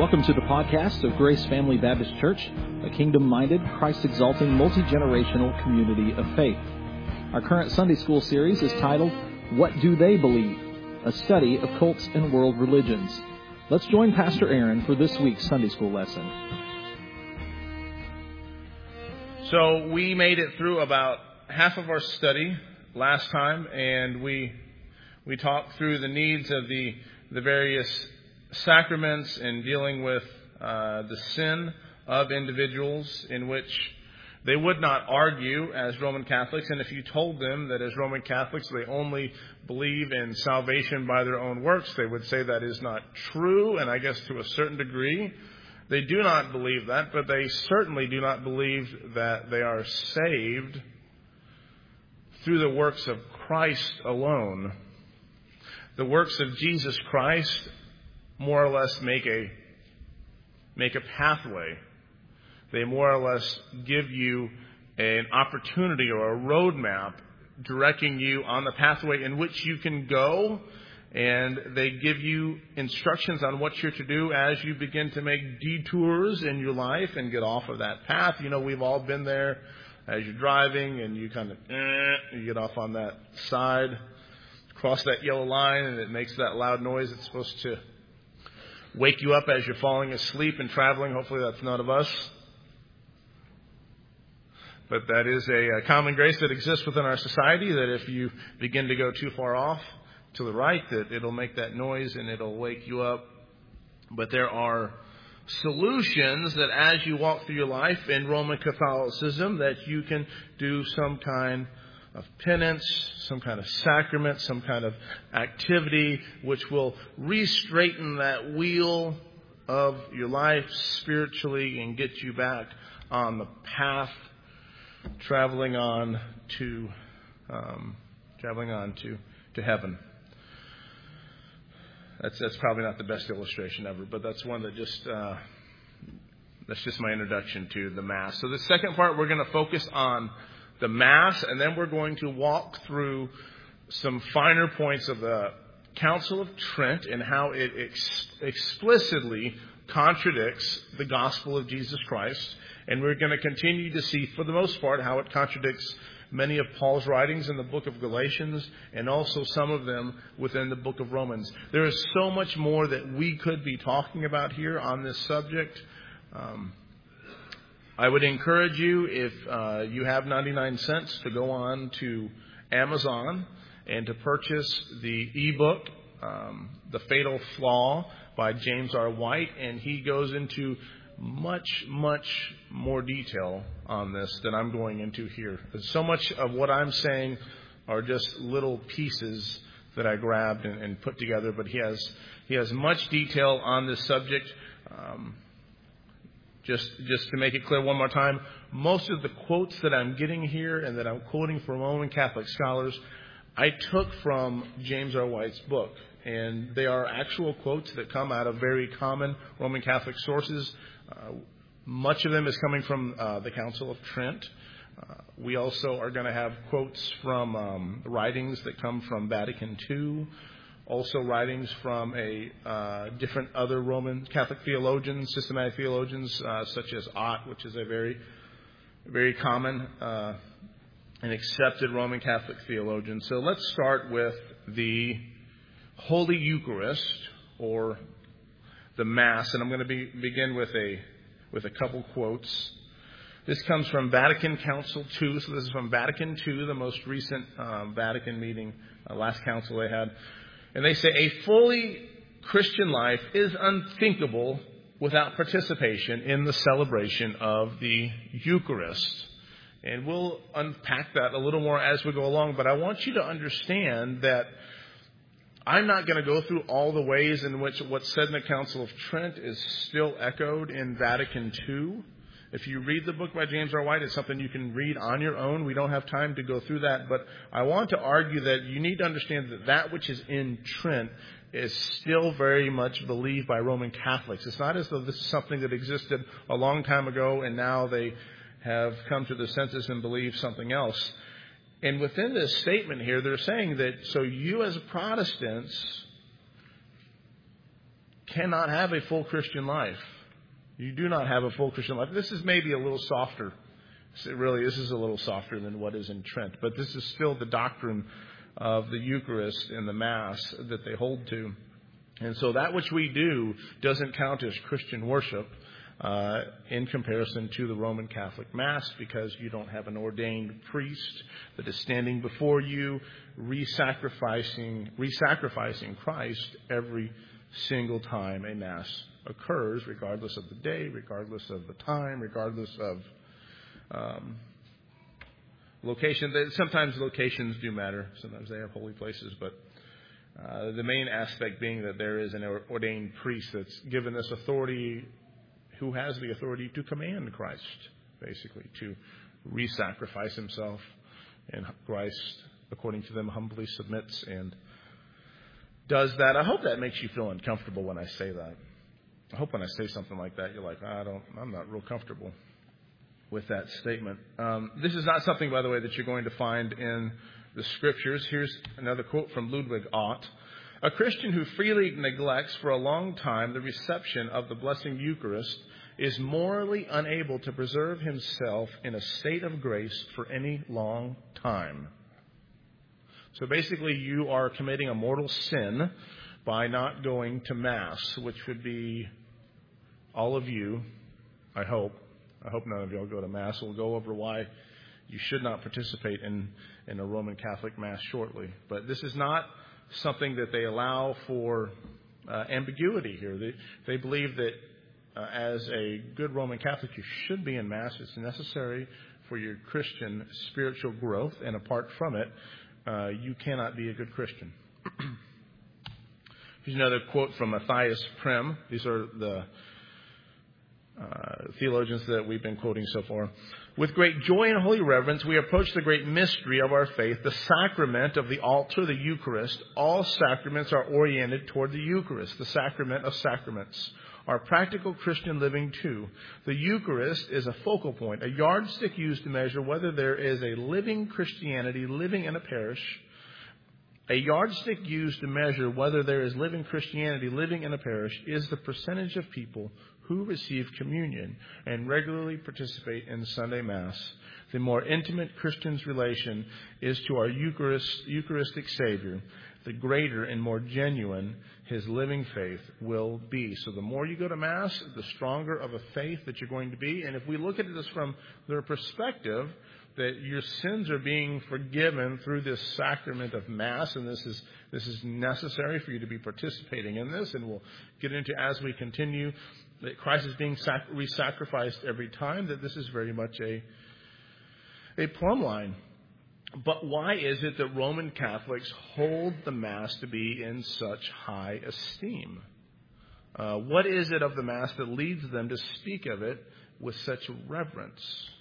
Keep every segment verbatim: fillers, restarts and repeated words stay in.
Welcome to the podcast of Grace Family Baptist Church, a kingdom-minded, Christ-exalting, multi-generational community of faith. Our current Sunday school series is titled, What Do They Believe? A study of cults and world religions. Let's join Pastor Aaron for this week's Sunday school lesson. So we made it through about half of our study last time, and we we talked through the needs of the the various sacraments and dealing with uh, the sin of individuals, in which they would not argue as Roman Catholics. And if you told them that as Roman Catholics they only believe in salvation by their own works, they would say that is not true. And I guess to a certain degree they do not believe that, but they certainly do not believe that they are saved through the works of Christ alone. The works of Jesus Christ more or less make a make a pathway. They more or less give you an opportunity or a roadmap directing you on the pathway in which you can go, and they give you instructions on what you're to do as you begin to make detours in your life and get off of that path. You know, we've all been there as you're driving and you kind of eh, you get off on that side, cross that yellow line, and it makes that loud noise. It's supposed to wake you up as you're falling asleep and traveling. Hopefully that's none of us. But that is a, a common grace that exists within our society, that if you begin to go too far off to the right, that it'll make that noise and it'll wake you up. But there are solutions that as you walk through your life in Roman Catholicism, that you can do some kind of penance, some kind of sacrament, some kind of activity which will re-straighten that wheel of your life spiritually and get you back on the path, traveling on to um, traveling on to, to heaven. That's that's probably not the best illustration ever, but that's one that just uh, that's just my introduction to the Mass. So the second part, we're going to focus on the Mass, and then we're going to walk through some finer points of the Council of Trent and how it ex- explicitly contradicts the gospel of Jesus Christ. And we're going to continue to see, for the most part, how it contradicts many of Paul's writings in the book of Galatians, and also some of them within the book of Romans. There is so much more that we could be talking about here on this subject. Um, I would encourage you, if uh, you have ninety-nine cents, to go on to Amazon and to purchase the ebook, um, The Fatal Flaw by James R. White. And he goes into much, much more detail on this than I'm going into here. So much of what I'm saying are just little pieces that I grabbed and, and put together, but he has he has much detail on this subject. Um, just just to make it clear one more time, most of the quotes that I'm getting here and that I'm quoting from Roman Catholic scholars, I took from James R. White's book. And they are actual quotes that come out of very common Roman Catholic sources. Uh, much of them is coming from uh, the Council of Trent. Uh, we also are going to have quotes from um, writings that come from Vatican Two, also writings from a uh, different other Roman Catholic theologians, systematic theologians, uh, such as Ott, which is a very, very common uh, and accepted Roman Catholic theologian. So let's start with the Holy Eucharist, or the Mass, and I'm going to be, begin with a with a couple quotes. This comes from Vatican Council Two, so this is from Vatican Two, the most recent uh, Vatican meeting, uh, last council they had, and they say, a fully Christian life is unthinkable without participation in the celebration of the Eucharist. And we'll unpack that a little more as we go along, but I want you to understand that I'm not going to go through all the ways in which what's said in the Council of Trent is still echoed in Vatican Two. If you read the book by James R. White, it's something you can read on your own. We don't have time to go through that, but I want to argue that you need to understand that that which is in Trent is still very much believed by Roman Catholics. It's not as though this is something that existed a long time ago and now they have come to their senses and believe something else. And within this statement here, they're saying that so you as Protestants cannot have a full Christian life. You do not have a full Christian life. This is maybe a little softer. Really, this is a little softer than what is in Trent. But this is still the doctrine of the Eucharist and the Mass that they hold to. And so that which we do doesn't count as Christian worship uh, in comparison to the Roman Catholic Mass, because you don't have an ordained priest that is standing before you, re-sacrificing, re-sacrificing Christ every single time a Mass occurs, regardless of the day, regardless of the time, regardless of um, location. Sometimes locations do matter. Sometimes they have holy places, but Uh, the main aspect being that there is an ordained priest that's given this authority, who has the authority to command Christ, basically, to re-sacrifice himself. And Christ, according to them, humbly submits and does that. I hope that makes you feel uncomfortable when I say that. I hope when I say something like that, you're like, I don't, I'm not real comfortable with that statement. Um, this is not something, by the way, that you're going to find in the Scriptures. Here's another quote from Ludwig Ott. A Christian who freely neglects for a long time the reception of the blessing Eucharist is morally unable to preserve himself in a state of grace for any long time. So basically, you are committing a mortal sin by not going to Mass, which would be all of you, I hope. I hope none of you will go to Mass. We'll go over why you should not participate in, in a Roman Catholic Mass shortly. But this is not something that they allow for uh, ambiguity here. They, they believe that uh, as a good Roman Catholic, you should be in Mass. It's necessary for your Christian spiritual growth, and apart from it, uh, you cannot be a good Christian. Here's another quote from Matthias Prem. These are the Uh, theologians that we've been quoting so far. With great joy and holy reverence, we approach the great mystery of our faith, the sacrament of the altar, the Eucharist. All sacraments are oriented toward the Eucharist, the sacrament of sacraments. Our practical Christian living, too. The Eucharist is a focal point, a yardstick used to measure whether there is a living Christianity living in a parish. A yardstick used to measure whether there is living Christianity living in a parish is the percentage of people who receive communion and regularly participate in Sunday Mass. The more intimate Christian's relation is to our Eucharist, Eucharistic Savior, the greater and more genuine his living faith will be. So the more you go to Mass, the stronger of a faith that you're going to be. And if we look at this from their perspective, that your sins are being forgiven through this sacrament of Mass, and this is this is necessary for you to be participating in this, and we'll get into as we continue that Christ is being sac- re-sacrificed every time, that this is very much a, a plumb line. But why is it that Roman Catholics hold the Mass to be in such high esteem? Uh, what is it of the Mass that leads them to speak of it with such reverence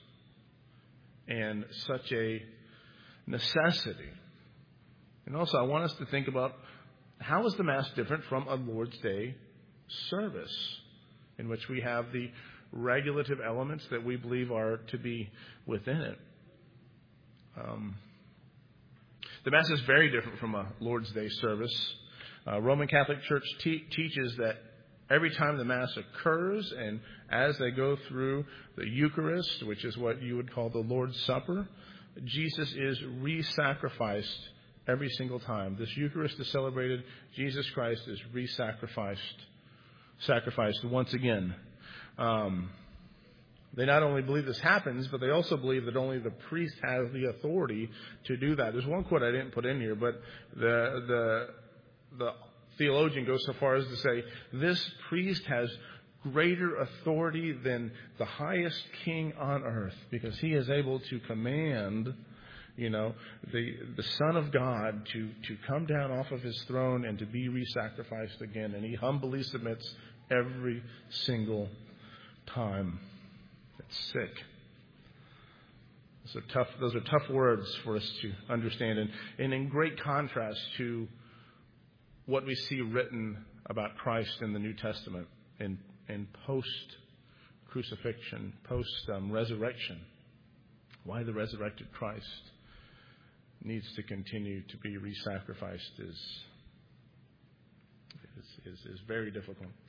and such a necessity? And also, I want us to think about, how is the Mass different from a Lord's Day service, in which we have the regulative elements that we believe are to be within it? Um, the Mass is very different from a Lord's Day service. Uh, Roman Catholic Church te- teaches that every time the Mass occurs, and as they go through the Eucharist, which is what you would call the Lord's Supper, Jesus is re-sacrificed every single time. This Eucharist is celebrated. Jesus Christ is re-sacrificed, sacrificed once again. Um, they not only believe this happens, but they also believe that only the priest has the authority to do that. There's one quote I didn't put in here, but the the the theologian goes so far as to say, this priest has greater authority than the highest king on earth, because he is able to command, you know, the the Son of God to, to come down off of his throne and to be re-sacrificed again. And he humbly submits every single time. It's sick. Those are tough, those are tough words for us to understand. And, and in great contrast to what we see written about Christ in the New Testament in, in post-crucifixion, post-resurrection. Um, why the resurrected Christ needs to continue to be re-sacrificed is, is, is, is very difficult.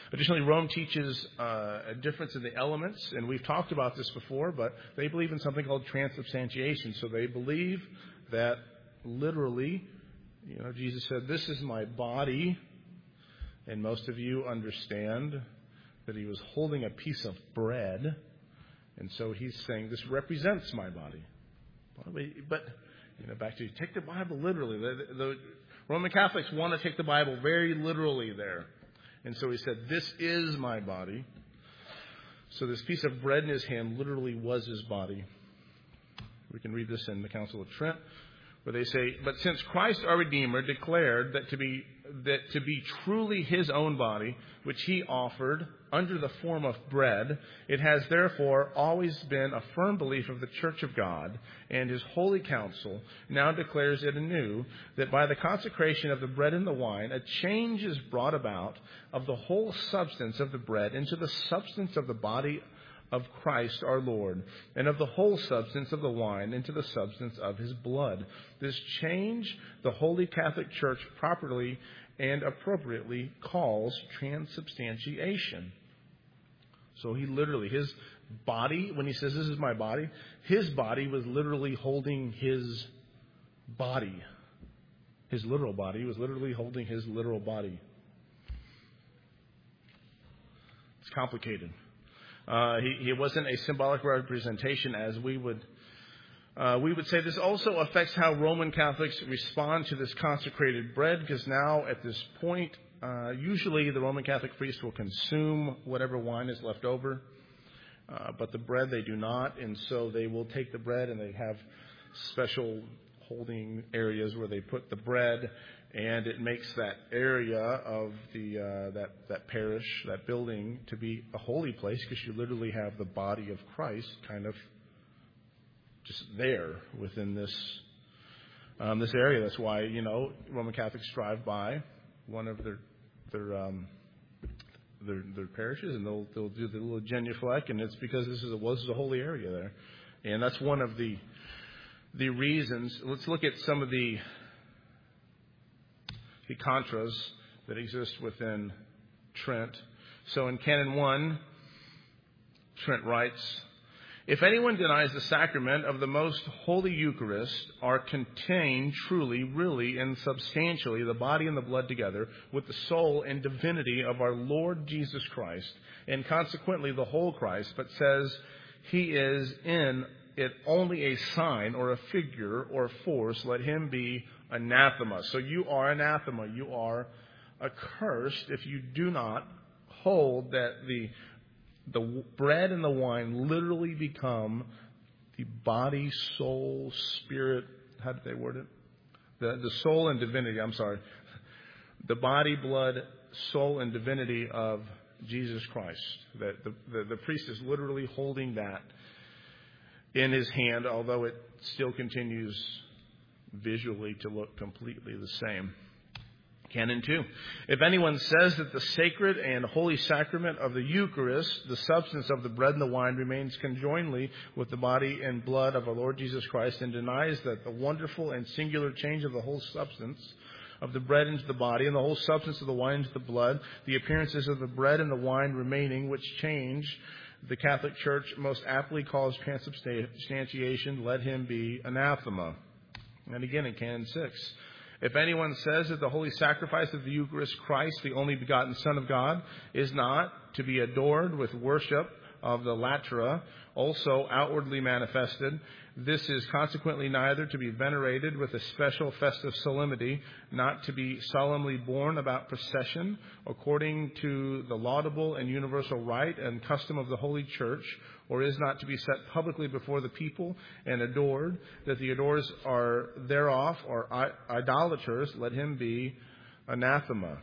Additionally, Rome teaches uh, a difference in the elements, and we've talked about this before, but they believe in something called transubstantiation. So they believe that literally, you know, Jesus said, "This is my body," and most of you understand that he was holding a piece of bread, and so he's saying, "This represents my body." But, you know, back to you, take the Bible literally. The, the Roman Catholics want to take the Bible very literally there. And so he said, "This is my body." So this piece of bread in his hand literally was his body. We can read this in the Council of Trent, where they say, "But since Christ our Redeemer declared that to be that to be truly his own body, which he offered under the form of bread, it has therefore always been a firm belief of the Church of God, and his holy council now declares it anew, that by the consecration of the bread and the wine, a change is brought about of the whole substance of the bread into the substance of the body of Christ our Lord, and of the whole substance of the wine into the substance of his blood. This change the Holy Catholic Church properly and appropriately calls transubstantiation." So he literally, his body, when he says, "This is my body," his body was literally holding his body. His literal body was literally holding his literal body. It's complicated. Uh, he, he wasn't a symbolic representation, as we would uh, we would say. This also affects how Roman Catholics respond to this consecrated bread, because now at this point, uh, usually the Roman Catholic priest will consume whatever wine is left over, uh, but the bread they do not, and so they will take the bread and they have special holding areas where they put the bread. And it makes that area of the uh, that that parish, that building, to be a holy place, because you literally have the body of Christ kind of just there within this um, this area. That's why, you know, Roman Catholics drive by one of their their um, their, their parishes, and they'll they'll do the little genuflect, and it's because this is a, was a holy area there, and that's one of the the reasons. Let's look at some of the. the contras that exist within Trent. So in Canon one, Trent writes, "If anyone denies the sacrament of the most holy Eucharist are contained truly, really, and substantially the body and the blood together with the soul and divinity of our Lord Jesus Christ, and consequently the whole Christ, but says he is in it only a sign or a figure or force, let him be anathema." So you are anathema. You are accursed if you do not hold that the the bread and the wine literally become the body, soul, spirit. How did they word it? The the soul and divinity. I'm sorry. The body, blood, soul, and divinity of Jesus Christ. That the, the, the priest is literally holding that in his hand, although it still continues visually to look completely the same. Canon two. "If anyone says that the sacred and holy sacrament of the Eucharist, the substance of the bread and the wine, remains conjointly with the body and blood of our Lord Jesus Christ, and denies that the wonderful and singular change of the whole substance of the bread into the body and the whole substance of the wine into the blood, the appearances of the bread and the wine remaining, which change the Catholic Church most aptly calls transubstantiation, let him be anathema." And again in Canon six, "If anyone says that the holy sacrifice of the Eucharist, Christ, the only begotten Son of God, is not to be adored with worship of the latria, also outwardly manifested, this is consequently neither to be venerated with a special festive solemnity, not to be solemnly borne about procession, according to the laudable and universal rite and custom of the Holy Church, or is not to be set publicly before the people and adored, that the adorers are thereof or idolaters, let him be anathema."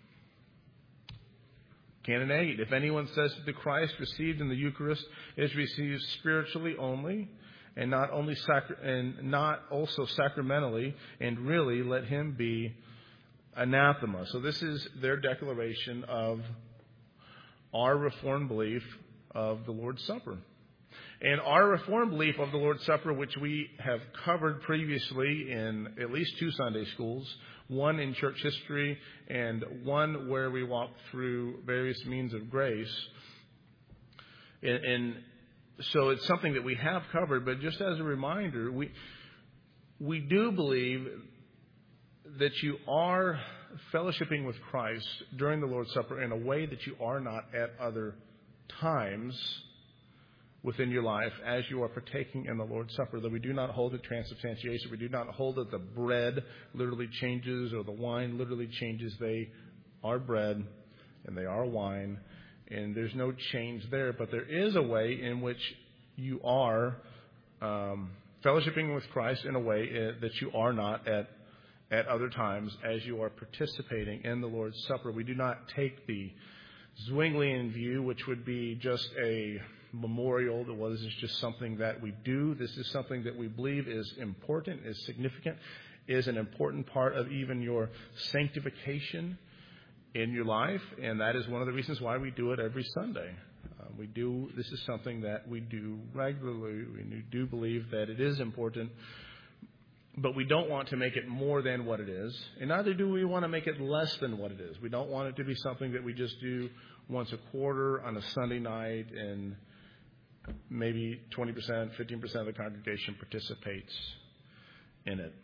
Canon eight. "If anyone says that the Christ received in the Eucharist is received spiritually only, and not only sacra- and not also sacramentally, and really, let him be anathema." So this is their declaration of our Reformed belief of the Lord's Supper. And our Reformed belief of the Lord's Supper, which we have covered previously in at least two Sunday schools, one in church history and one where we walk through various means of grace. And, and so it's something that we have covered, but just as a reminder, we we do believe that you are fellowshipping with Christ during the Lord's Supper in a way that you are not at other times within your life as you are partaking in the Lord's Supper. That we do not hold it transubstantiation. We do not hold that the bread literally changes or the wine literally changes. They are bread and they are wine, and there's no change there. But there is a way in which you are um, fellowshipping with Christ in a way uh, that you are not at at other times as you are participating in the Lord's Supper. We do not take the Zwinglian view, which would be just a memorial. Well, this is just something that we do. This is something that we believe is important, is significant, is an important part of even your sanctification in your life. And that is one of the reasons why we do it every Sunday. Uh, we do. This is something that we do regularly. We do believe that it is important, but we don't want to make it more than what it is. And neither do we want to make it less than what it is. We don't want it to be something that we just do once a quarter on a Sunday night and maybe twenty percent, fifteen percent of the congregation participates in it.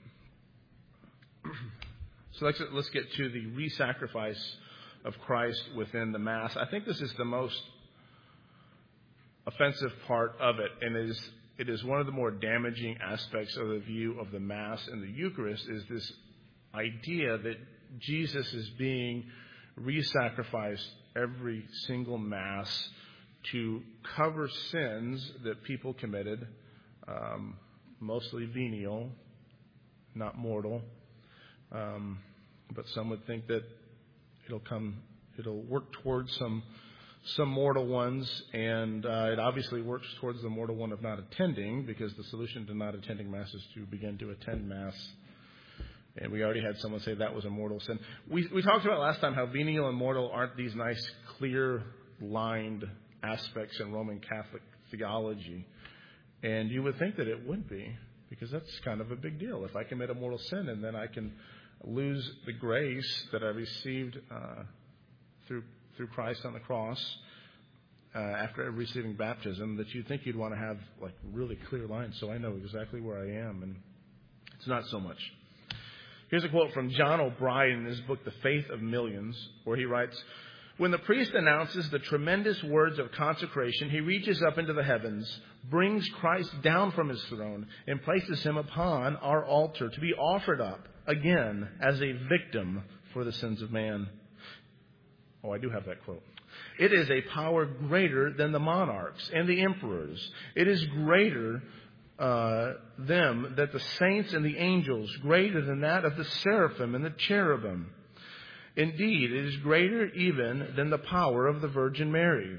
So let's, let's get to the re-sacrifice of Christ within the Mass. I think this is the most offensive part of it, and it is It is one of the more damaging aspects of the view of the Mass and the Eucharist, is this idea that Jesus is being re-sacrificed every single Mass to cover sins that people committed, um, mostly venial, not mortal. Um, but some would think that it'll come, it'll work towards some some mortal ones, and uh, it obviously works towards the mortal one of not attending, because the solution to not attending Mass is to begin to attend Mass. And we already had someone say that was a mortal sin. We we talked about last time how venial and mortal aren't these nice, clear-lined aspects in Roman Catholic theology. And you would think that it would be, because that's kind of a big deal. If I commit a mortal sin and then I can lose the grace that I received uh, through through Christ on the cross uh, after receiving baptism, that you'd think you'd want to have like really clear lines so I know exactly where I am. And it's not so much. Here's a quote from John O'Brien in his book, The Faith of Millions, where he writes, "When the priest announces the tremendous words of consecration, he reaches up into the heavens, brings Christ down from his throne, and places him upon our altar to be offered up again as a victim for the sins of man." Oh, I do have that quote. "It is a power greater than the monarchs and the emperors. It is greater uh, them that the saints and the angels, greater than that of the seraphim and the cherubim. Indeed, it is greater even than the power of the Virgin Mary.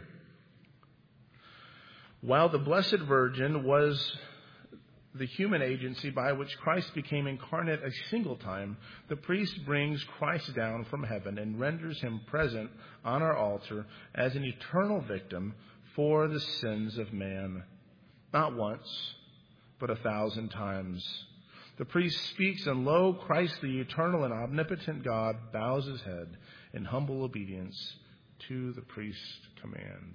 While the Blessed Virgin was the human agency by which Christ became incarnate a single time, the priest brings Christ down from heaven and renders him present on our altar as an eternal victim for the sins of man. Not once, but a thousand times. The priest speaks, and lo, Christ, the eternal and omnipotent God, bows his head in humble obedience to the priest's command."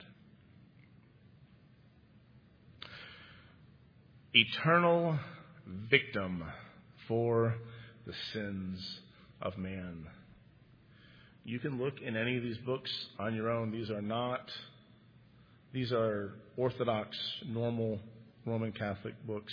Eternal victim for the sins of man. You can look in any of these books on your own. These are not, these are Orthodox, normal Roman Catholic books.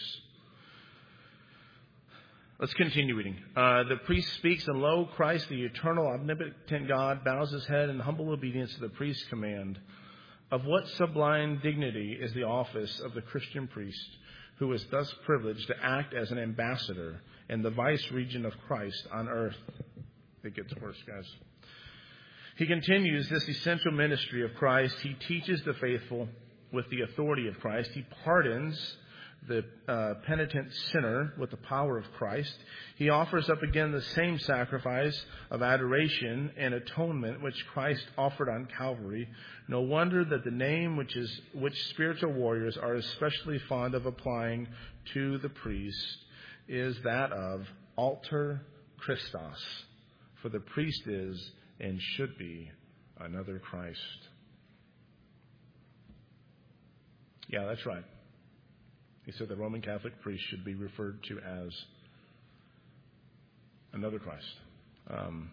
Let's continue reading. Uh, the priest speaks, and lo, Christ, the eternal, omnipotent God, bows his head in humble obedience to the priest's command. Of what sublime dignity is the office of the Christian priest, who is thus privileged to act as an ambassador in the vice-regent of Christ on earth. It gets worse, guys. He continues this essential ministry of Christ. He teaches the faithful with the authority of Christ. He pardons the uh, penitent sinner with the power of Christ. He offers up again the same sacrifice of adoration and atonement which Christ offered on Calvary. No wonder that the name which is which spiritual warriors are especially fond of applying to the priest is that of altar Christos, for the priest is and should be another Christ. Yeah, that's right. He said the Roman Catholic priest should be referred to as another Christ. Um,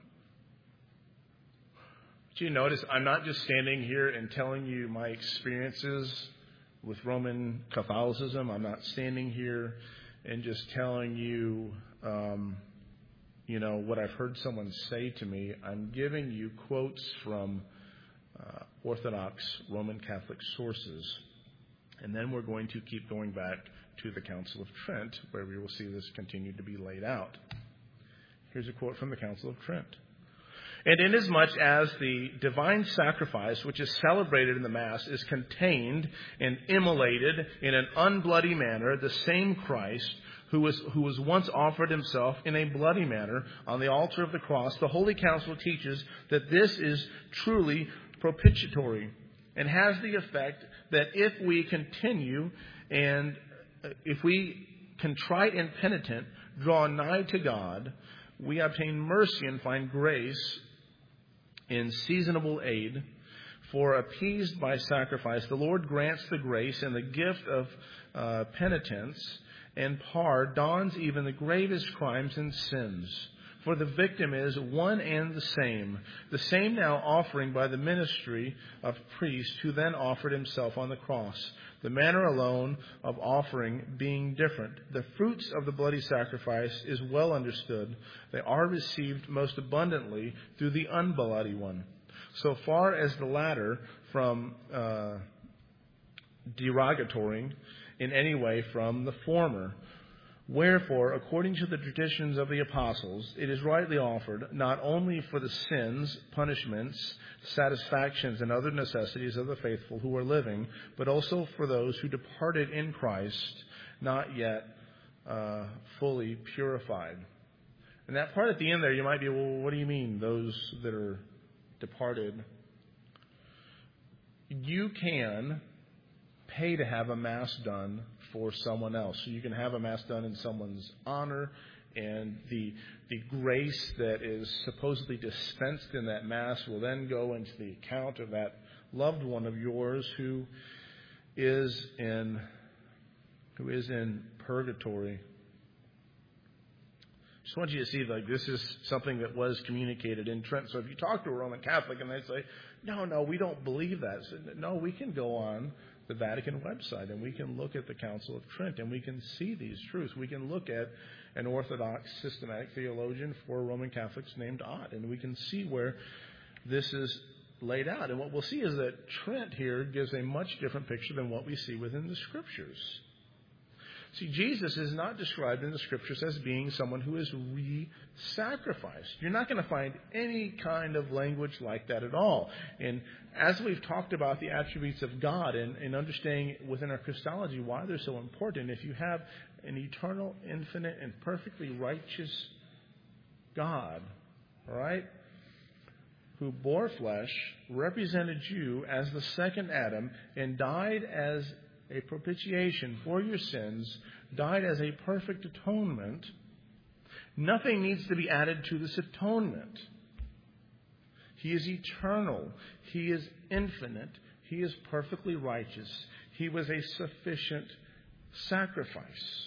but you notice I'm not just standing here and telling you my experiences with Roman Catholicism. I'm not standing here and just telling you, um, you know, what I've heard someone say to me. I'm giving you quotes from uh, Orthodox Roman Catholic sources. And then we're going to keep going back to the Council of Trent, where we will see this continue to be laid out. Here's a quote from the Council of Trent. And inasmuch as the divine sacrifice which is celebrated in the Mass is contained and immolated in an unbloody manner, the same Christ who was, who was once offered himself in a bloody manner on the altar of the cross, the Holy Council teaches that this is truly propitiatory and has the effect that if we continue and if we, contrite and penitent, draw nigh to God, we obtain mercy and find grace in seasonable aid. For appeased by sacrifice, the Lord grants the grace and the gift of uh, penitence, and pardons even the gravest crimes and sins. For the victim is one and the same, the same now offering by the ministry of priest who then offered himself on the cross. The manner alone of offering being different. The fruits of the bloody sacrifice is well understood. They are received most abundantly through the unbloody one. So far as the latter from uh, derogatory in any way from the former. Wherefore, according to the traditions of the apostles, it is rightly offered not only for the sins, punishments, satisfactions, and other necessities of the faithful who are living, but also for those who departed in Christ, not yet uh, fully purified. And that part at the end there, you might be, well, what do you mean, those that are departed? You can pay to have a Mass done for someone else. So you can have a Mass done in someone's honor, and the the grace that is supposedly dispensed in that Mass will then go into the account of that loved one of yours who is in who is in purgatory. Just want you to see, like, this is something that was communicated in Trent. So if you talk to a Roman Catholic and they say, no, no, we don't believe that. So, no, we can go on the Vatican website and we can look at the Council of Trent and we can see these truths. We can look at an Orthodox systematic theologian for Roman Catholics named Ott, and we can see where this is laid out. And what we'll see is that Trent here gives a much different picture than what we see within the Scriptures. See, Jesus is not described in the Scriptures as being someone who is re-sacrificed. You're not going to find any kind of language like that at all. And as we've talked about the attributes of God and, and understanding within our Christology why they're so important, if you have an eternal, infinite, and perfectly righteous God, all right, who bore flesh, represented you as the second Adam, and died as a propitiation for your sins, died as a perfect atonement, nothing needs to be added to this atonement. He is eternal. He is infinite. He is perfectly righteous. He was a sufficient sacrifice.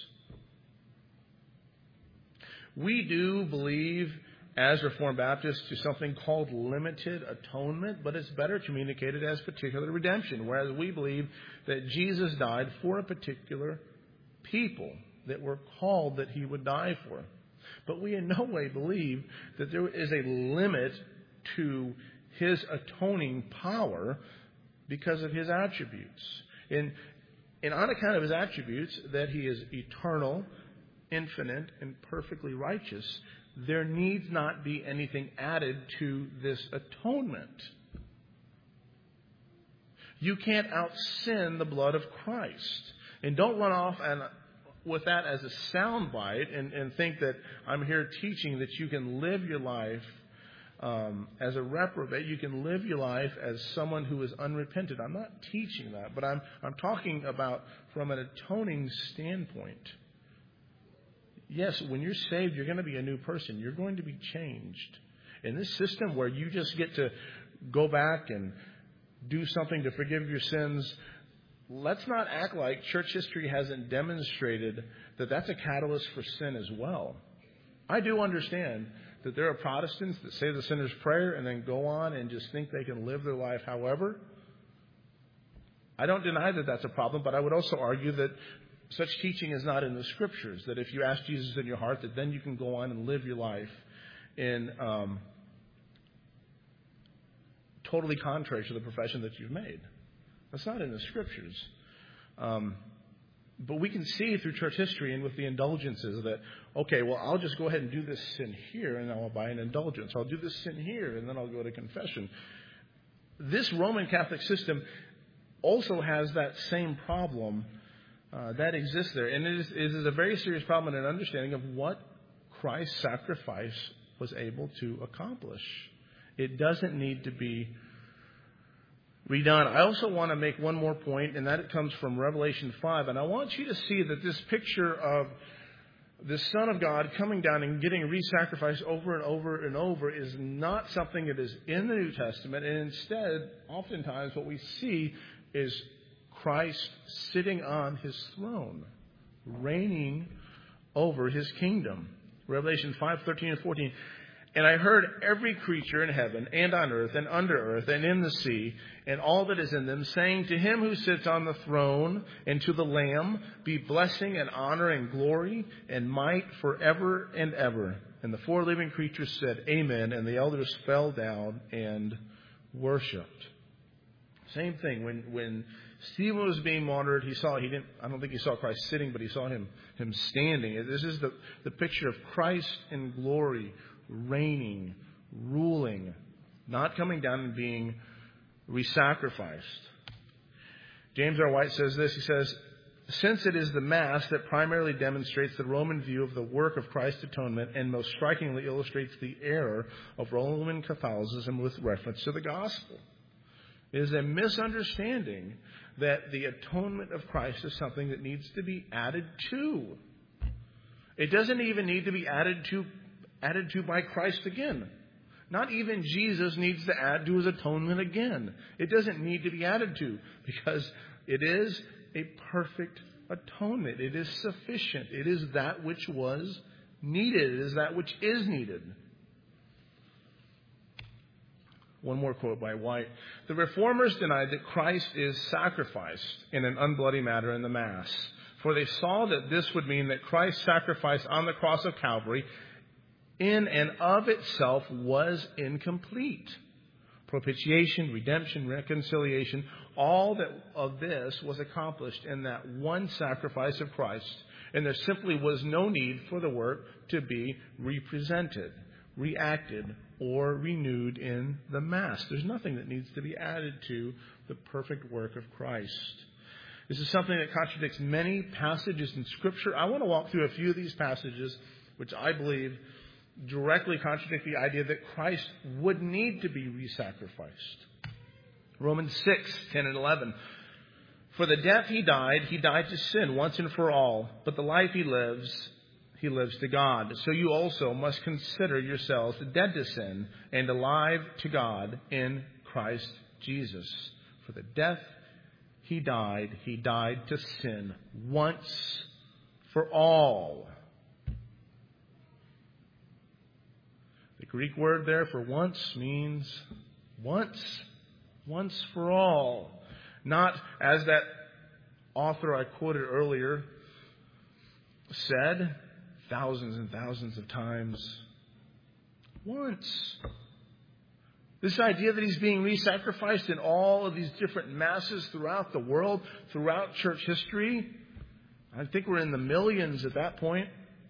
We do believe, as Reformed Baptists, to something called limited atonement, but it's better communicated as particular redemption, whereas we believe that Jesus died for a particular people that were called that he would die for. But we in no way believe that there is a limit to his atoning power because of his attributes. And, and on account of his attributes, that he is eternal, infinite, and perfectly righteous, there needs not be anything added to this atonement. You can't out-sin the blood of Christ. And don't run off and with that as a soundbite and, and think that I'm here teaching that you can live your life um, as a reprobate. You can live your life as someone who is unrepentant. I'm not teaching that, but I'm I'm talking about from an atoning standpoint. Yes, when you're saved, you're going to be a new person. You're going to be changed. In this system where you just get to go back and do something to forgive your sins, let's not act like church history hasn't demonstrated that that's a catalyst for sin as well. I do understand that there are Protestants that say the sinner's prayer and then go on and just think they can live their life however. I don't deny that that's a problem, but I would also argue that such teaching is not in the Scriptures, that if you ask Jesus in your heart, that then you can go on and live your life in um, totally contrary to the profession that you've made. That's not in the Scriptures. Um, but we can see through church history and with the indulgences that, okay, well, I'll just go ahead and do this sin here and I'll buy an indulgence. I'll do this sin here and then I'll go to confession. This Roman Catholic system also has that same problem uh, that exists there. And it is, it is a very serious problem in an understanding of what Christ's sacrifice was able to accomplish. It doesn't need to be redone. I also want to make one more point, and that it comes from Revelation five. And I want you to see that this picture of the Son of God coming down and getting re-sacrificed over and over and over is not something that is in the New Testament. And instead, oftentimes what we see is Christ sitting on his throne, reigning over his kingdom. Revelation five, thirteen and fourteen. And I heard every creature in heaven and on earth and under earth and in the sea and all that is in them saying, to him who sits on the throne and to the Lamb be blessing and honor and glory and might forever and ever. And the four living creatures said, Amen. And the elders fell down and worshipped. Same thing. When when Stephen was being martyred, he saw, he didn't, I don't think he saw Christ sitting, but he saw him, him standing. This is the, the picture of Christ in glory, reigning, ruling, not coming down and being re-sacrificed. James R. White says this. He says, since it is the Mass that primarily demonstrates the Roman view of the work of Christ's atonement and most strikingly illustrates the error of Roman Catholicism with reference to the gospel, it is a misunderstanding that the atonement of Christ is something that needs to be added to. It doesn't even need to be added to added to by Christ again. Not even Jesus needs to add to his atonement again. It doesn't need to be added to because it is a perfect atonement. It is sufficient. It is that which was needed. It is that which is needed. One more quote by White. The Reformers denied that Christ is sacrificed in an unbloody manner in the Mass, for they saw that this would mean that Christ's sacrifice on the cross of Calvary in and of itself was incomplete. Propitiation, redemption, reconciliation, all that of this was accomplished in that one sacrifice of Christ, and there simply was no need for the work to be represented, reacted, or renewed in the Mass. There's nothing that needs to be added to the perfect work of Christ. This is something that contradicts many passages in Scripture. I want to walk through a few of these passages, which I believe directly contradict the idea that Christ would need to be re-sacrificed. Romans six, ten and eleven. For the death he died, he died to sin once and for all, but the life he lives, he lives to God. So you also must consider yourselves dead to sin and alive to God in Christ Jesus. For the death he died, he died to sin once for all. The Greek word there for once means once, once for all. Not, as that author I quoted earlier said, thousands and thousands of times. Once. This idea that he's being re-sacrificed in all of these different masses throughout the world, throughout church history. I think we're in the millions at that point.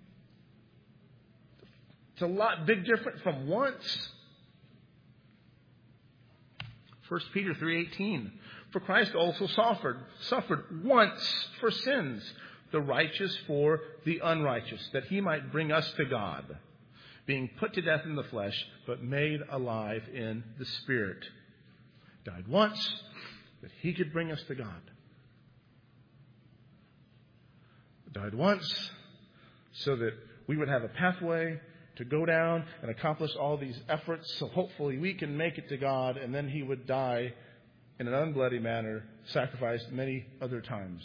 It's a lot big different from once. First Peter three eighteen. For Christ also suffered, suffered once for sins, the righteous for the unrighteous, that he might bring us to God, being put to death in the flesh, but made alive in the Spirit. Died once, that he could bring us to God. Died once, so that we would have a pathway to go down and accomplish all these efforts, so hopefully we can make it to God, and then he would die in an unbloody manner, sacrificed many other times.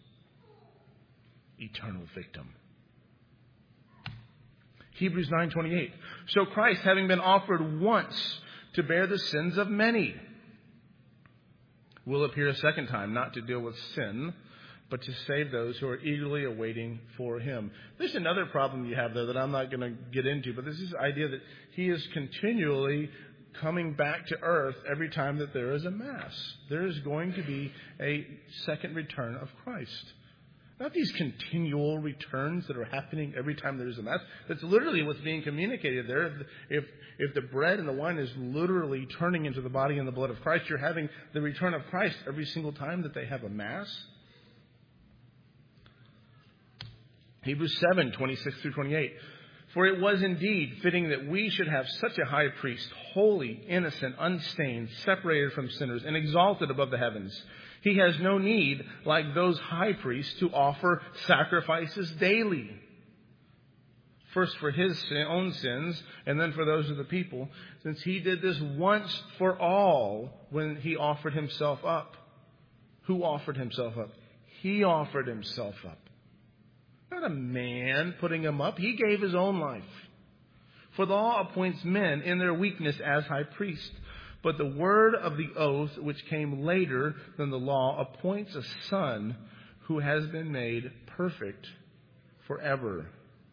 Eternal victim. Hebrews nine twenty-eight. So Christ, having been offered once to bear the sins of many, will appear a second time, not to deal with sin, but to save those who are eagerly awaiting for him. There's another problem you have there that I'm not going to get into, but this is the idea that he is continually coming back to earth every time that there is a Mass. There is going to be a second return of Christ. Not these continual returns that are happening every time there is a Mass. That's literally what's being communicated there. If, if the bread and the wine is literally turning into the body and the blood of Christ, you're having the return of Christ every single time that they have a Mass. Hebrews seven twenty-six through twenty-eight. For it was indeed fitting that we should have such a high priest, holy, innocent, unstained, separated from sinners, and exalted above the heavens. He has no need, like those high priests, to offer sacrifices daily. First for his own sins, and then for those of the people, since he did this once for all when he offered himself up. Who offered himself up? He offered himself up. Not a man putting him up. He gave his own life. For the law appoints men in their weakness as high priest. But the word of the oath, which came later than the law, appoints a son who has been made perfect forever.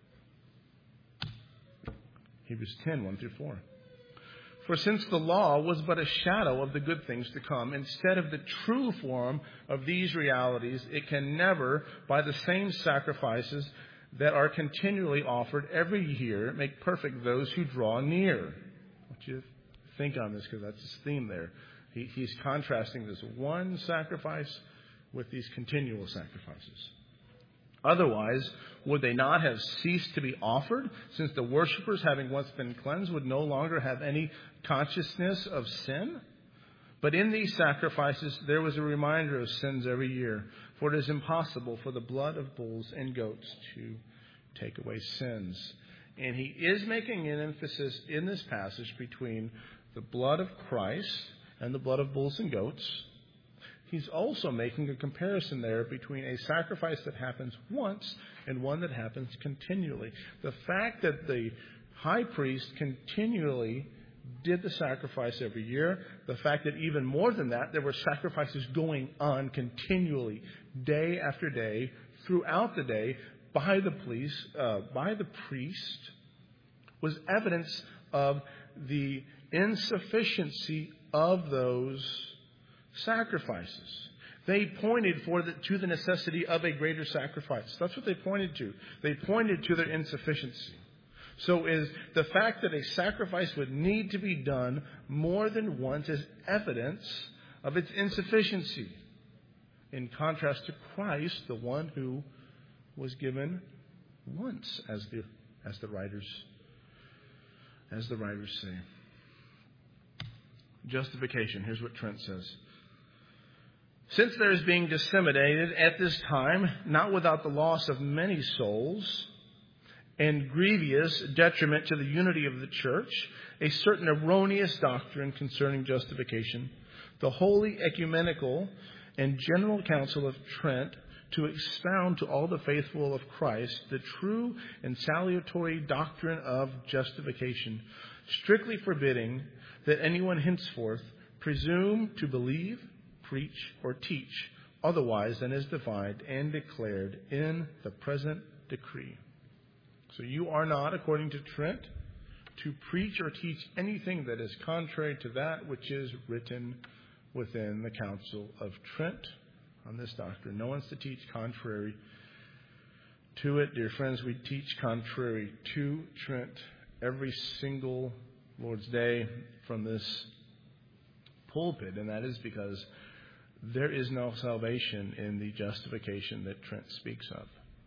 Hebrews ten, one through four. For since the law was but a shadow of the good things to come, instead of the true form of these realities, it can never, by the same sacrifices that are continually offered every year, make perfect those who draw near. I want you to think on this, because that's his theme there. He, he's contrasting this one sacrifice with these continual sacrifices. Otherwise, would they not have ceased to be offered, since the worshippers, having once been cleansed, would no longer have any consciousness of sin? But in these sacrifices there was a reminder of sins every year, for it is impossible for the blood of bulls and goats to take away sins. And he is making an emphasis in this passage between the blood of Christ and the blood of bulls and goats. He's also making a comparison there between a sacrifice that happens once and one that happens continually. The fact that the high priest continually did the sacrifice every year, the fact that even more than that, there were sacrifices going on continually, day after day, throughout the day, by the police, uh, by the priest, was evidence of the insufficiency of those sacrifices. They pointed for the, to the necessity of a greater sacrifice. That's what they pointed to. They pointed to their insufficiency. So is the fact that a sacrifice would need to be done more than once is evidence of its insufficiency. In contrast to Christ, the one who was given once, as the as the writers as the writers say. Justification. Here's what Trent says. Since there is being disseminated at this time, not without the loss of many souls and grievous detriment to the unity of the church, a certain erroneous doctrine concerning justification, the Holy Ecumenical and General Council of Trent, to expound to all the faithful of Christ the true and salutary doctrine of justification, strictly forbidding that anyone henceforth presume to believe, preach, or teach otherwise than is defined and declared in the present decree. So you are not, according to Trent, to preach or teach anything that is contrary to that which is written within the Council of Trent on this doctrine. No one's to teach contrary to it. Dear friends, we teach contrary to Trent every single Lord's Day from this pulpit, and that is because there is no salvation in the justification that Trent speaks of.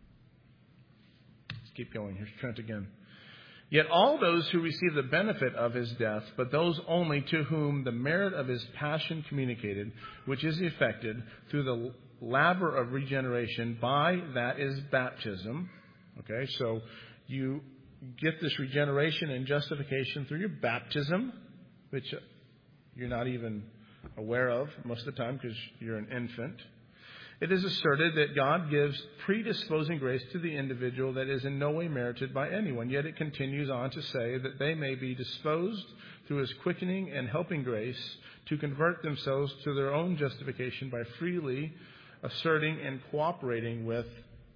Let's keep going. Here's Trent again. Yet all those who receive the benefit of his death, but those only to whom the merit of his passion communicated, which is effected through the laver of regeneration, by that is baptism. Okay, so you get this regeneration and justification through your baptism, which you're not even aware of most of the time because you're an infant. It is asserted that God gives predisposing grace to the individual that is in no way merited by anyone. Yet it continues on to say that they may be disposed through his quickening and helping grace to convert themselves to their own justification by freely asserting and cooperating with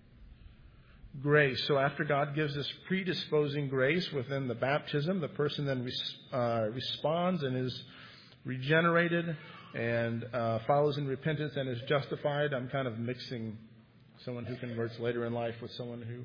grace. So after God gives this predisposing grace within the baptism, the person then res- uh, responds and is regenerated and uh, follows in repentance and is justified. I'm kind of mixing someone who converts later in life with someone who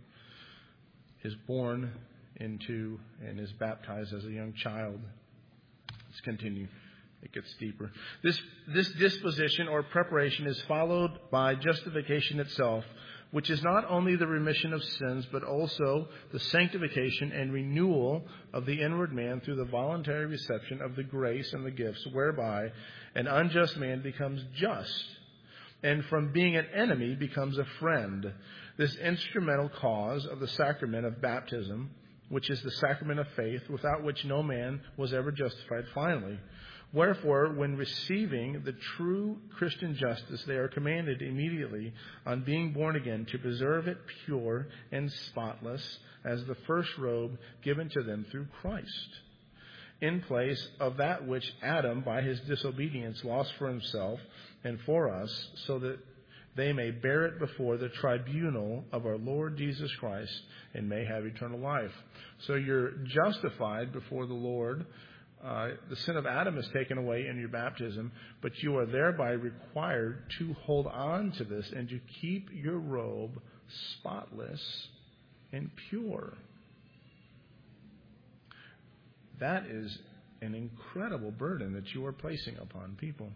is born into and is baptized as a young child. Let's continue. It gets deeper. This, this disposition or preparation is followed by justification itself, which is not only the remission of sins, but also the sanctification and renewal of the inward man through the voluntary reception of the grace and the gifts, whereby an unjust man becomes just, and from being an enemy becomes a friend. This instrumental cause of the sacrament of baptism, which is the sacrament of faith, without which no man was ever justified finally. Wherefore, when receiving the true Christian justice, they are commanded immediately, on being born again, to preserve it pure and spotless as the first robe given to them through Christ, in place of that which Adam, by his disobedience, lost for himself and for us, so that they may bear it before the tribunal of our Lord Jesus Christ and may have eternal life. So you're justified before the Lord. Uh, the sin of Adam is taken away in your baptism, but you are thereby required to hold on to this and to keep your robe spotless and pure. That is an incredible burden that you are placing upon people.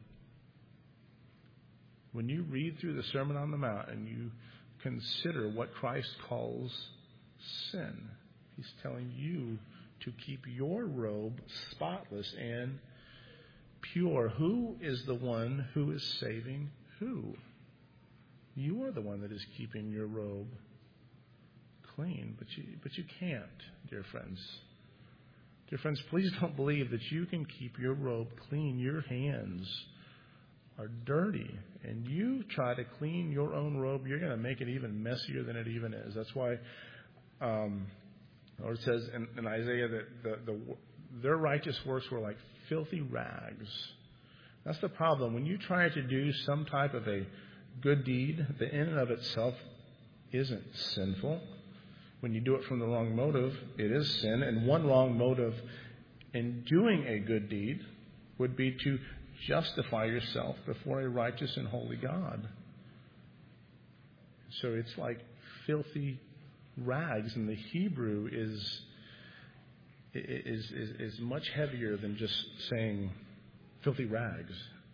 When you read through the Sermon on the Mount and you consider what Christ calls sin, he's telling you to keep your robe spotless and pure. Who is the one who is saving who? You are the one that is keeping your robe clean, but you, but you can't, dear friends. Dear friends, please don't believe that you can keep your robe clean. Your hands are dirty, and you try to clean your own robe, you're going to make it even messier than it even is. That's why um, or it says in, in Isaiah that the, the, their righteous works were like filthy rags. That's the problem. When you try to do some type of a good deed that in and of itself isn't sinful, when you do it from the wrong motive, it is sin. And one wrong motive in doing a good deed would be to justify yourself before a righteous and holy God. So it's like filthy rags, and the Hebrew is is is, is much heavier than just saying filthy rags.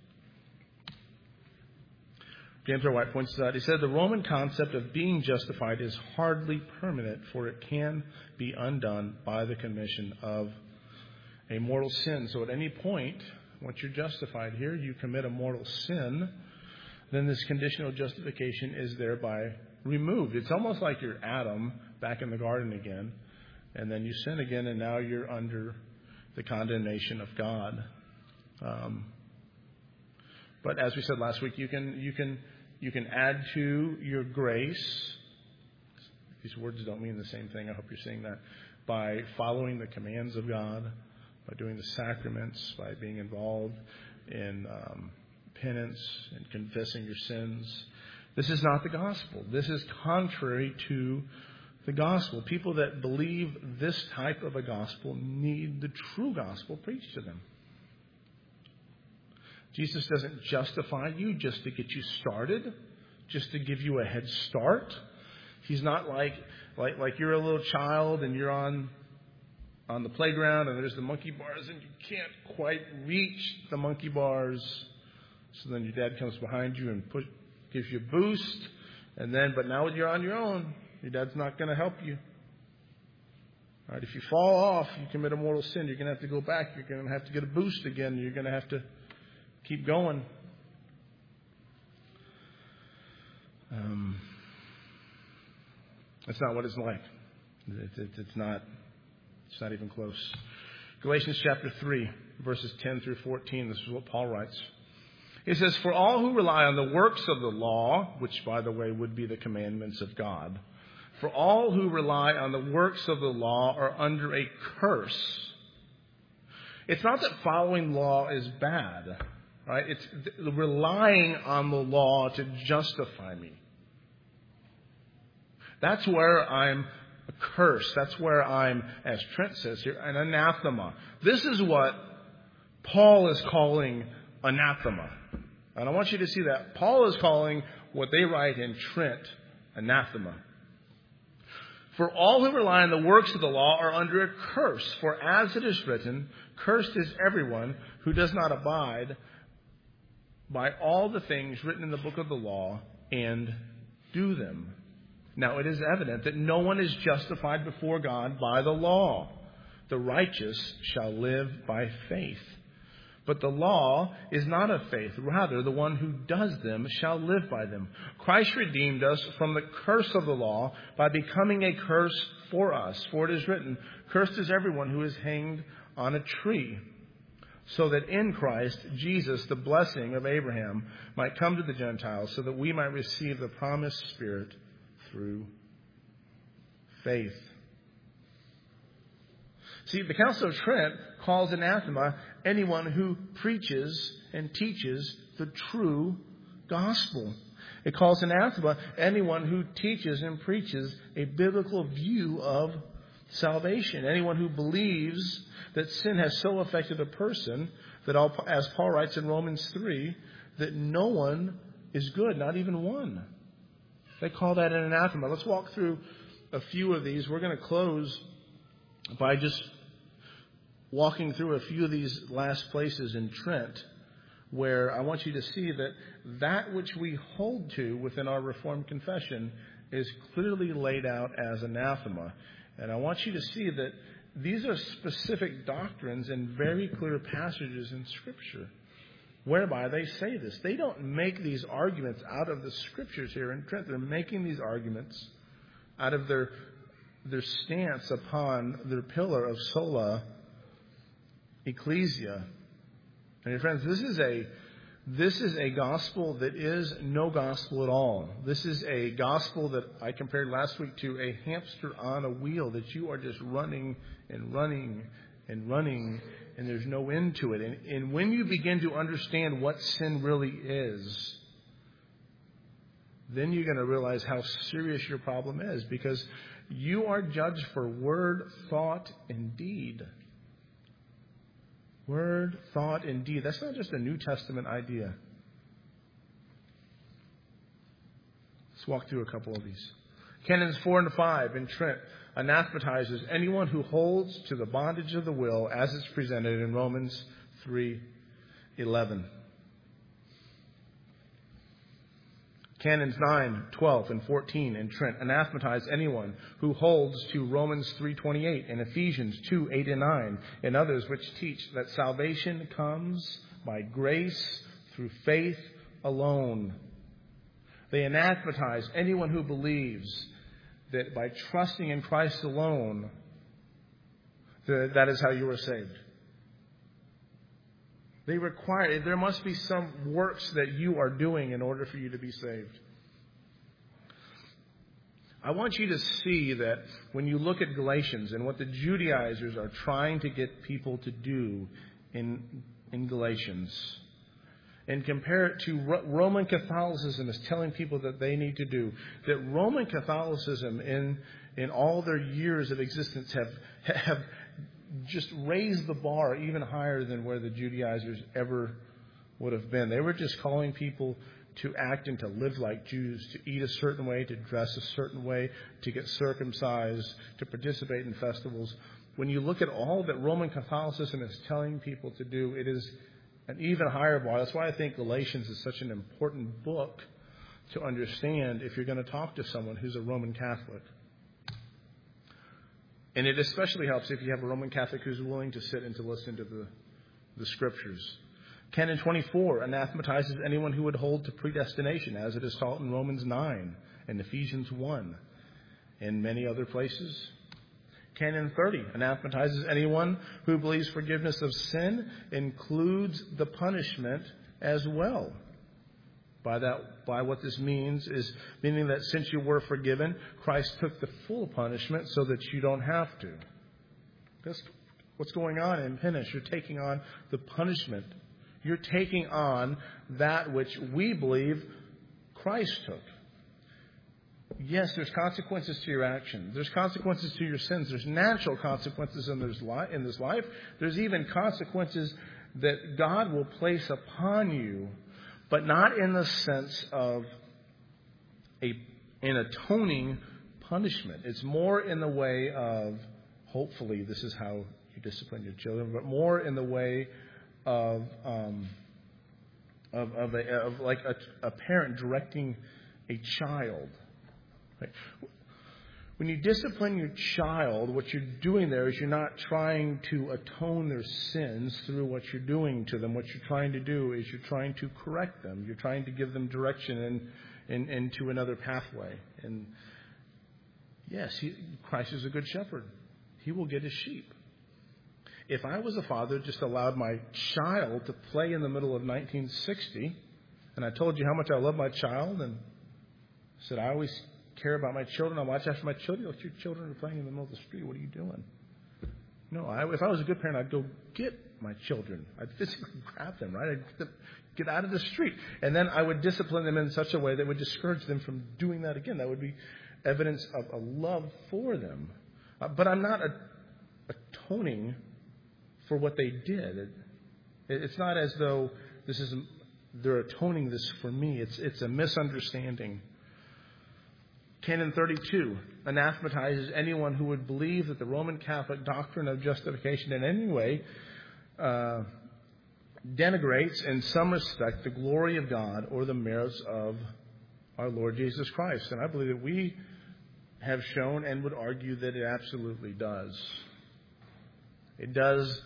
James R. White points out, he said, the Roman concept of being justified is hardly permanent, for it can be undone by the commission of a mortal sin. So at any point, once you're justified here, you commit a mortal sin, then this conditional justification is thereby removed. It's almost like you're Adam back in the garden again, and then you sin again, and now you're under the condemnation of God. Um, but as we said last week, you can you can you can add to your grace. These words don't mean the same thing. I hope you're seeing that. By following the commands of God, by doing the sacraments, by being involved in um, penance and confessing your sins. This is not the gospel. This is contrary to the gospel. People that believe this type of a gospel need the true gospel preached to them. Jesus doesn't justify you just to get you started, just to give you a head start. He's not like like like you're a little child and you're on on the playground and there's the monkey bars and you can't quite reach the monkey bars. So then your dad comes behind you and push, gives you a boost. And then, but now you're on your own. Your dad's not going to help you. All right, if you fall off, you commit a mortal sin. You're going to have to go back. You're going to have to get a boost again. You're going to have to keep going. Um, that's not what it's like. It, it, it's not. It's not even close. Galatians chapter three, verses ten through fourteen. This is what Paul writes. He says, "For all who rely on the works of the law," which, by the way, would be the commandments of God, "for all who rely on the works of the law are under a curse." It's not that following law is bad, right? It's relying on the law to justify me. That's where I'm a curse. That's where I'm, as Trent says here, an anathema. This is what Paul is calling anathema. And I want you to see that. Paul is calling what they write in Trent anathema. "For all who rely on the works of the law are under a curse. For as it is written, cursed is everyone who does not abide by all the things written in the book of the law and do them. Now it is evident that no one is justified before God by the law. The righteous shall live by faith. But the law is not of faith. Rather, the one who does them shall live by them. Christ redeemed us from the curse of the law by becoming a curse for us. For it is written, cursed is everyone who is hanged on a tree, so that in Christ Jesus the blessing of Abraham might come to the Gentiles, so that we might receive the promised Spirit through faith." See, the Council of Trent calls anathema anyone who preaches and teaches the true gospel. It calls anathema anyone who teaches and preaches a biblical view of salvation. Anyone who believes that sin has so affected a person that, all, as Paul writes in Romans three, that no one is good, not even one. They call that an anathema. Let's walk through a few of these. We're going to close by just walking through a few of these last places in Trent, where I want you to see that that which we hold to within our Reformed confession is clearly laid out as anathema. And I want you to see that these are specific doctrines in very clear passages in Scripture whereby they say this. They don't make these arguments out of the Scriptures here in Trent. They're making these arguments out of their their stance upon their pillar of sola ecclesia. And your friends, this is a this is a gospel that is no gospel at all. This is a gospel that I compared last week to a hamster on a wheel, that you are just running and running and running, and there's no end to it. And, and when you begin to understand what sin really is, then you're going to realize how serious your problem is, because you are judged for word, thought, and deed. Word, thought, and deed. That's not just a New Testament idea. Let's walk through a couple of these. Canons four and five in Trent anathematizes anyone who holds to the bondage of the will as it's presented in Romans three eleven. Canons nine, twelve, and fourteen in Trent anathematize anyone who holds to Romans three twenty-eight and Ephesians two, eight and nine, and others which teach that salvation comes by grace through faith alone. They anathematize anyone who believes that by trusting in Christ alone, that, that is how you are saved. They require, there must be some works that you are doing in order for you to be saved. I want you to see that when you look at Galatians and what the Judaizers are trying to get people to do in, in Galatians, and compare it to what Roman Catholicism is telling people that they need to do, that Roman Catholicism in, in all their years of existence have, have just raised the bar even higher than where the Judaizers ever would have been. They were just calling people to act and to live like Jews, to eat a certain way, to dress a certain way, to get circumcised, to participate in festivals. When you look at all that Roman Catholicism is telling people to do, it is an even higher bar. That's why I think Galatians is such an important book to understand if you're going to talk to someone who's a Roman Catholic. And it especially helps if you have a Roman Catholic who's willing to sit and to listen to the, the Scriptures. Canon twenty-four anathematizes anyone who would hold to predestination, as it is taught in Romans nine and Ephesians one and many other places. Canon thirty anathematizes anyone who believes forgiveness of sin includes the punishment as well. By that, by what this means is meaning that since you were forgiven, Christ took the full punishment so that you don't have to. That's what's going on in penance. You're taking on the punishment. You're taking on that which we believe Christ took. Yes, there's consequences to your actions. There's consequences to your sins. There's natural consequences in this life. There's even consequences that God will place upon you, but not in the sense of a an atoning punishment. It's more in the way of, hopefully, this is how you discipline your children, but more in the way of um, of, of, a, of like a, a parent directing a child. Right? When you discipline your child, what you're doing there is you're not trying to atone their sins through what you're doing to them. What you're trying to do is you're trying to correct them. You're trying to give them direction in, in, into another pathway. And yes, he, Christ is a good shepherd. He will get his sheep. If I was a father, just allowed my child to play in the middle of nineteen sixty, and I told you how much I love my child, and said I always care about my children, I watch after my children. Look, your children are playing in the middle of the street. What are you doing? No, I, if I was a good parent, I'd go get my children. I'd physically grab them, right? I'd get, them, get out of the street. And then I would discipline them in such a way that would discourage them from doing that again. That would be evidence of a love for them. Uh, but I'm not a, atoning for what they did. It, it's not as though this is they're atoning this for me. It's it's a misunderstanding. Canon thirty-two anathematizes anyone who would believe that the Roman Catholic doctrine of justification in any way uh, denigrates in some respect the glory of God or the merits of our Lord Jesus Christ. And I believe that we have shown and would argue that it absolutely does. It does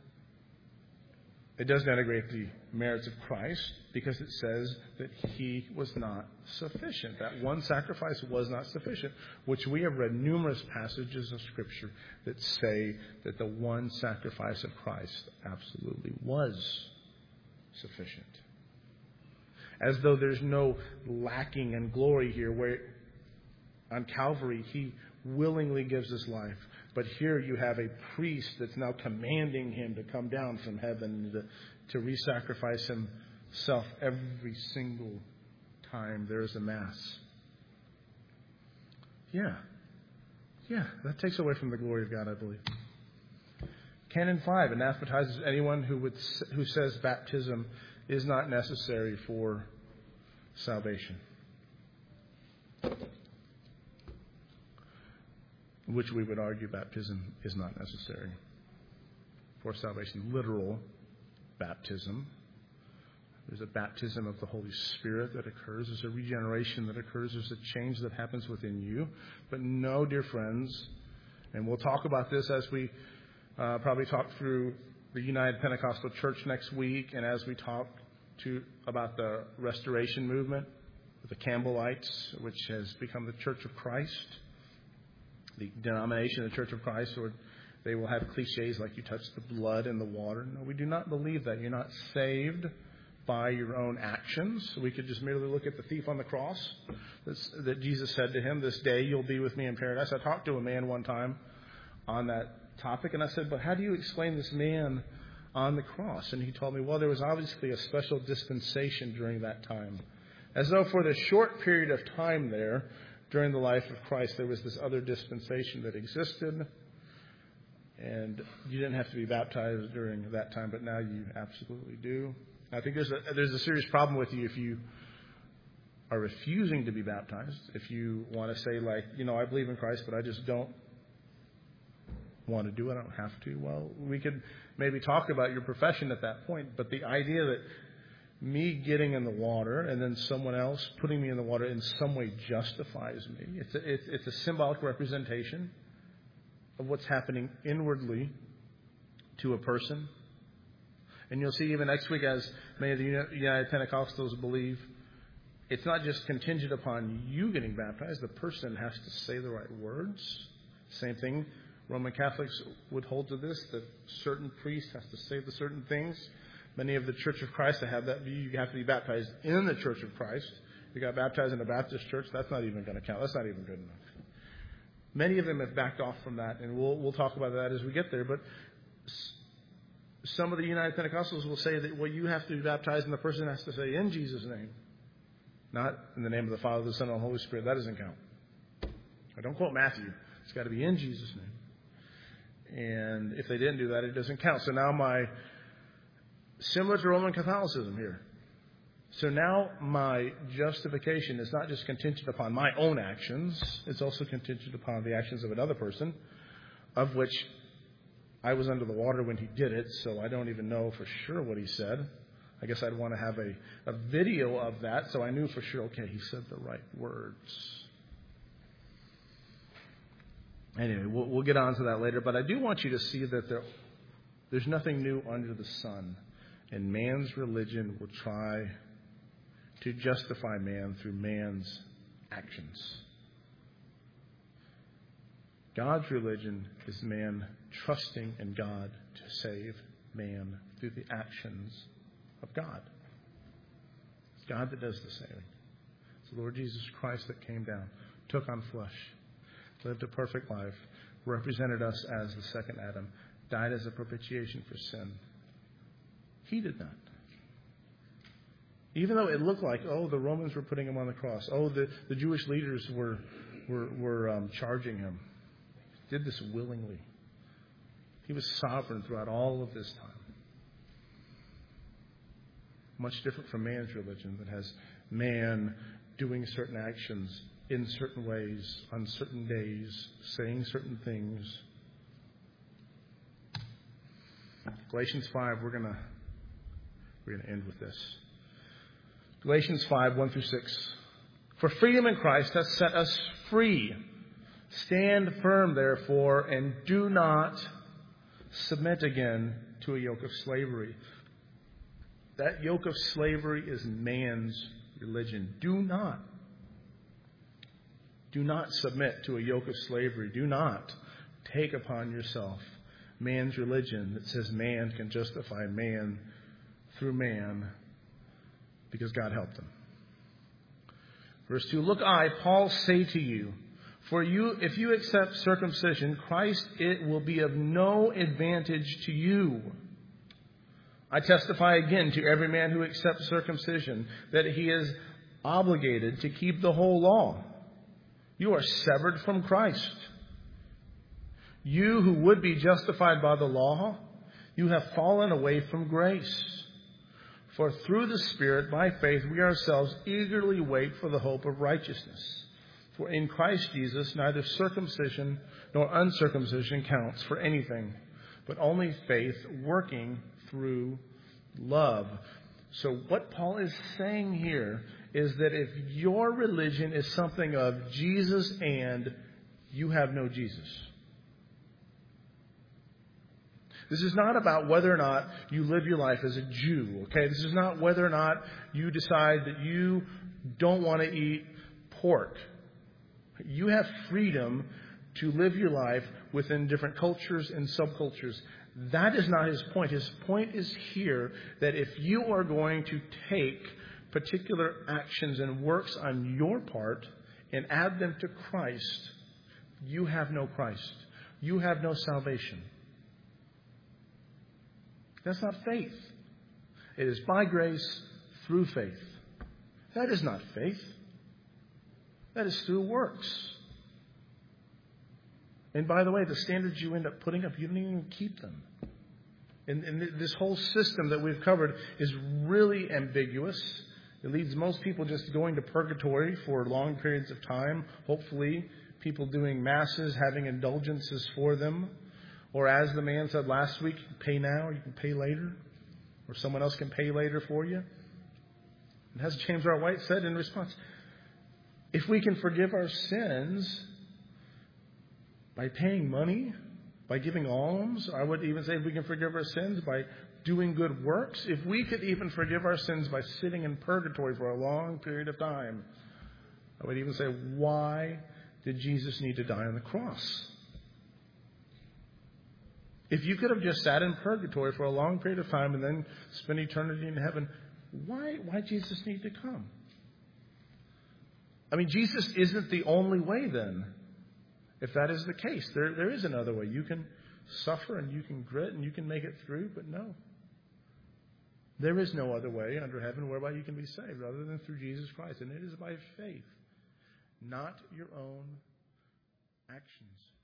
It does denigrate the merits of Christ because it says that he was not sufficient. That one sacrifice was not sufficient, which we have read numerous passages of Scripture that say that the one sacrifice of Christ absolutely was sufficient. As though there's no lacking in glory here, where on Calvary he willingly gives his life. But here you have a priest that's now commanding him to come down from heaven to, to re-sacrifice himself every single time there is a Mass. Yeah. Yeah, that takes away from the glory of God, I believe. Canon five anathematizes anyone who would who says baptism is not necessary for salvation, which we would argue baptism is not necessary for salvation. Literal baptism. There's a baptism of the Holy Spirit that occurs. There's a regeneration that occurs. There's a change that happens within you. But no, dear friends, and we'll talk about this as we uh, probably talk through the United Pentecostal Church next week, and as we talk to about the Restoration movement, the Campbellites, which has become the Church of Christ. The denomination of the Church of Christ, or they will have cliches like you touch the blood in the water. No, we do not believe that. You're not saved by your own actions. We could just merely look at the thief on the cross that's, that Jesus said to him, "This day you'll be with me in paradise." I talked to a man one time on that topic, and I said, "But how do you explain this man on the cross?" And he told me, well, there was obviously a special dispensation during that time. As though for the short period of time there, during the life of Christ, there was this other dispensation that existed, and you didn't have to be baptized during that time, but now you absolutely do. I think there's a, there's a serious problem with you if you are refusing to be baptized, if you want to say, like, you know, I believe in Christ, but I just don't want to do it. I don't have to. Well, we could maybe talk about your profession at that point. But the idea that me getting in the water and then someone else putting me in the water in some way justifies me. It's a, it's, it's a symbolic representation of what's happening inwardly to a person. And you'll see even next week, as many of the United Pentecostals believe, it's not just contingent upon you getting baptized. The person has to say the right words. Same thing, Roman Catholics would hold to this, that certain priest has to say the certain things. Many of the Church of Christ that have that view, you have to be baptized in the Church of Christ. You got baptized in a Baptist church, that's not even going to count. That's not even good enough. Many of them have backed off from that, and we'll we'll talk about that as we get there. But some of the United Pentecostals will say that, well, you have to be baptized, and the person has to say, in Jesus' name. Not in the name of the Father, the Son, and the Holy Spirit. That doesn't count. I don't quote Matthew. It's got to be in Jesus' name. And if they didn't do that, it doesn't count. So now my, similar to Roman Catholicism here. So now my justification is not just contingent upon my own actions. It's also contingent upon the actions of another person, of which I was under the water when he did it, so I don't even know for sure what he said. I guess I'd want to have a, a video of that so I knew for sure, okay, he said the right words. Anyway, we'll, we'll get on to that later, but I do want you to see that there, there's nothing new under the sun, and man's religion will try to justify man through man's actions. God's religion is man trusting in God to save man through the actions of God. It's God that does the saving. It's the Lord Jesus Christ that came down, took on flesh, lived a perfect life, represented us as the second Adam, died as a propitiation for sin. He did that. Even though it looked like, oh, the Romans were putting him on the cross. Oh, the, the Jewish leaders were were, were um, charging him. He did this willingly. He was sovereign throughout all of this time. Much different from man's religion that has man doing certain actions in certain ways, on certain days, saying certain things. Galatians five, we're gonna we're gonna end with this. Galatians five, one through six. For freedom in Christ has set us free. Stand firm, therefore, and do not submit again to a yoke of slavery. That yoke of slavery is man's religion. Do not. Do not submit to a yoke of slavery. Do not take upon yourself man's religion that says man can justify man through man because God helped him. Verse two, look, I, Paul, say to you, for you, if you accept circumcision, Christ, it will be of no advantage to you. I testify again to every man who accepts circumcision that he is obligated to keep the whole law. You are severed from Christ. You who would be justified by the law, you have fallen away from grace. For through the Spirit, by faith, we ourselves eagerly wait for the hope of righteousness. For in Christ Jesus, neither circumcision nor uncircumcision counts for anything, but only faith working through love. So what Paul is saying here is that if your religion is something of Jesus and you have no Jesus. This is not about whether or not you live your life as a Jew, okay? This is not whether or not you decide that you don't want to eat pork. You have freedom to live your life within different cultures and subcultures. That is not his point. His point is here that if you are going to take particular actions and works on your part and add them to Christ, you have no Christ. You have no salvation. That's not faith. It is by grace through faith. That is not faith. That is through works. And by the way, the standards you end up putting up, you don't even keep them. And, and this whole system that we've covered is really ambiguous. It leads most people just going to purgatory for long periods of time. Hopefully, people doing masses, having indulgences for them. Or as the man said last week, pay now or you can pay later. Or someone else can pay later for you. And as James R. White said in response, if we can forgive our sins by paying money, by giving alms, I would even say if we can forgive our sins by doing good works, if we could even forgive our sins by sitting in purgatory for a long period of time, I would even say, why did Jesus need to die on the cross? If you could have just sat in purgatory for a long period of time and then spent eternity in heaven, why, why Jesus need to come? I mean, Jesus isn't the only way then. If that is the case, there, there is another way. You can suffer and you can grit and you can make it through, but no. There is no other way under heaven whereby you can be saved other than through Jesus Christ. And it is by faith, not your own actions.